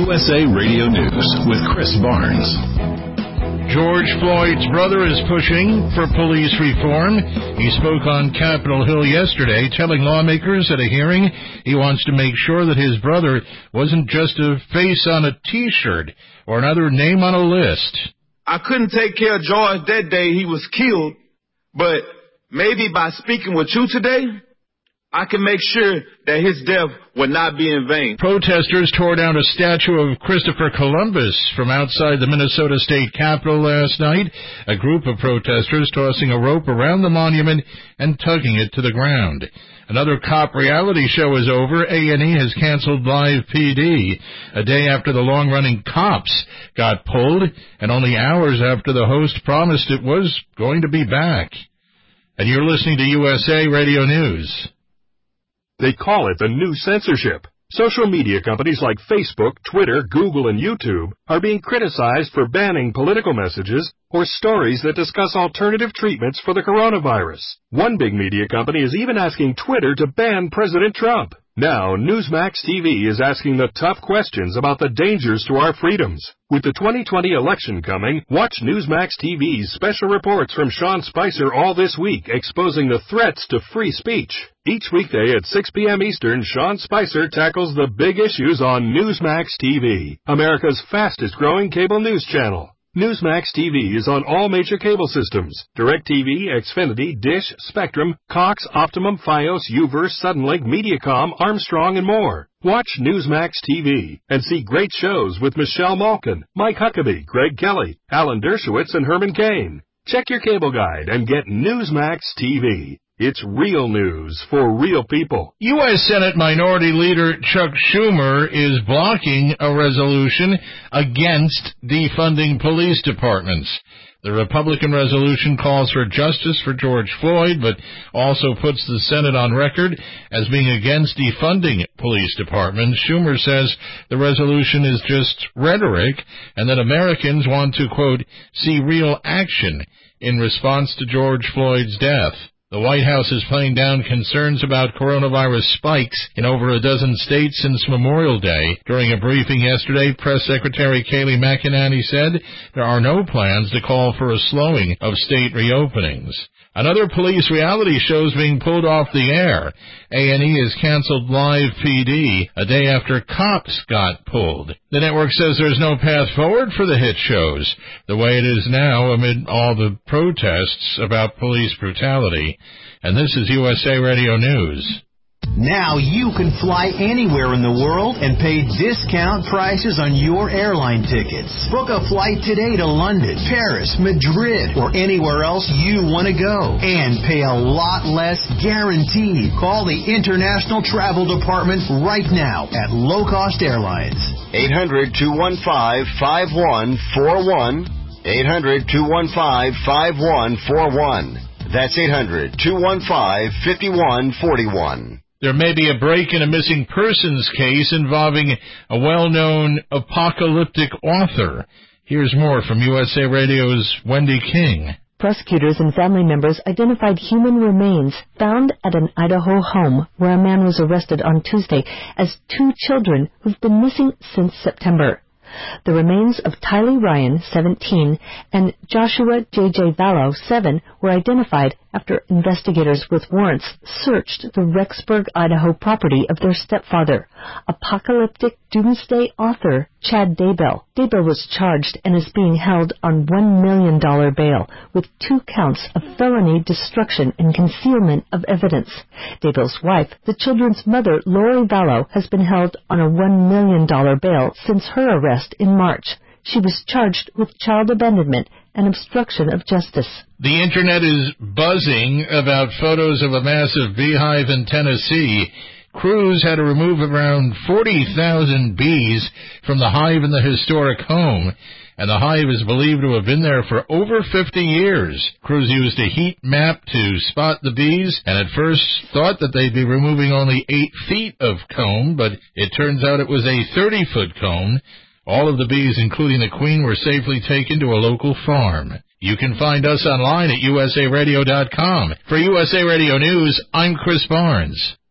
USA Radio News with Chris Barnes. George Floyd's brother is pushing for police reform. He spoke on Capitol Hill yesterday, telling lawmakers at a hearing he wants to make sure that his brother wasn't just a face on a T-shirt or another name on a list. I couldn't take care of George that day he was killed, but maybe by speaking with you today, I can make sure that his death will not be in vain. Protesters tore down a statue of Christopher Columbus from outside the Minnesota State Capitol last night. A group of protesters tossing a rope around the monument and tugging it to the ground. Another cop reality show is over. A&E has canceled Live PD a day after the long-running Cops got pulled and only hours after the host promised it was going to be back. And you're listening to USA Radio News. They call it the new censorship. Social media companies like Facebook, Twitter, Google, and YouTube are being criticized for banning political messages or stories that discuss alternative treatments for the coronavirus. One big media company is even asking Twitter to ban President Trump. Now, Newsmax TV is asking the tough questions about the dangers to our freedoms. With the 2020 election coming, watch Newsmax TV's special reports from Sean Spicer all this week exposing the threats to free speech. Each weekday at 6 p.m. Eastern, Sean Spicer tackles the big issues on Newsmax TV, America's fastest-growing cable news channel. Newsmax TV is on all major cable systems: DirecTV, Xfinity, Dish, Spectrum, Cox, Optimum, Fios, Uverse, Suddenlink, Mediacom, Armstrong, and more. Watch Newsmax TV and see great shows with Michelle Malkin, Mike Huckabee, Greg Kelly, Alan Dershowitz, and Herman Cain. Check your cable guide and get Newsmax TV. It's real news for real people. U.S. Senate Minority Leader Chuck Schumer is blocking a resolution against defunding police departments. The Republican resolution calls for justice for George Floyd, but also puts the Senate on record as being against defunding police departments. Schumer says the resolution is just rhetoric and that Americans want to, quote, see real action in response to George Floyd's death. The White House is playing down concerns about coronavirus spikes in over a dozen states since Memorial Day. During a briefing yesterday, Press Secretary Kayleigh McEnany said there are no plans to call for a slowing of state reopenings. Another police reality show is being pulled off the air. A&E has canceled Live PD a day after Cops got pulled. The network says there's no path forward for the hit shows, the way it is now amid all the protests about police brutality. And this is USA Radio News. Now you can fly anywhere in the world and pay discount prices on your airline tickets. Book a flight today to London, Paris, Madrid, or anywhere else you want to go. And pay a lot less guaranteed. Call the International Travel Department right now at Low Cost Airlines. 800-215-5141. 800-215-5141. That's 800-215-5141. There may be a break in a missing persons case involving a well-known apocalyptic author. Here's more from USA Radio's Wendy King. Prosecutors and family members identified human remains found at an Idaho home where a man was arrested on Tuesday as two children who've been missing since September. The remains of Tylee Ryan, 17, and Joshua J.J. Vallow, 7, were identified after investigators with warrants searched the Rexburg, Idaho property of their stepfather, apocalyptic doomsday author Chad Daybell. Daybell was charged and is being held on $1 million bail with 2 counts of felony destruction and concealment of evidence. Daybell's wife, the children's mother, Lori Vallow, has been held on a $1 million bail since her arrest in March. She was charged with child abandonment and obstruction of justice. The Internet is buzzing about photos of a massive beehive in Tennessee. Crews had to remove around 40,000 bees from the hive in the historic home, and the hive is believed to have been there for over 50 years. Crews used a heat map to spot the bees, and at first thought that they'd be removing only 8 feet of comb, but it turns out it was a 30-foot comb. All of the bees, including the queen, were safely taken to a local farm. You can find us online at usaradio.com. For USA Radio News, I'm Chris Barnes.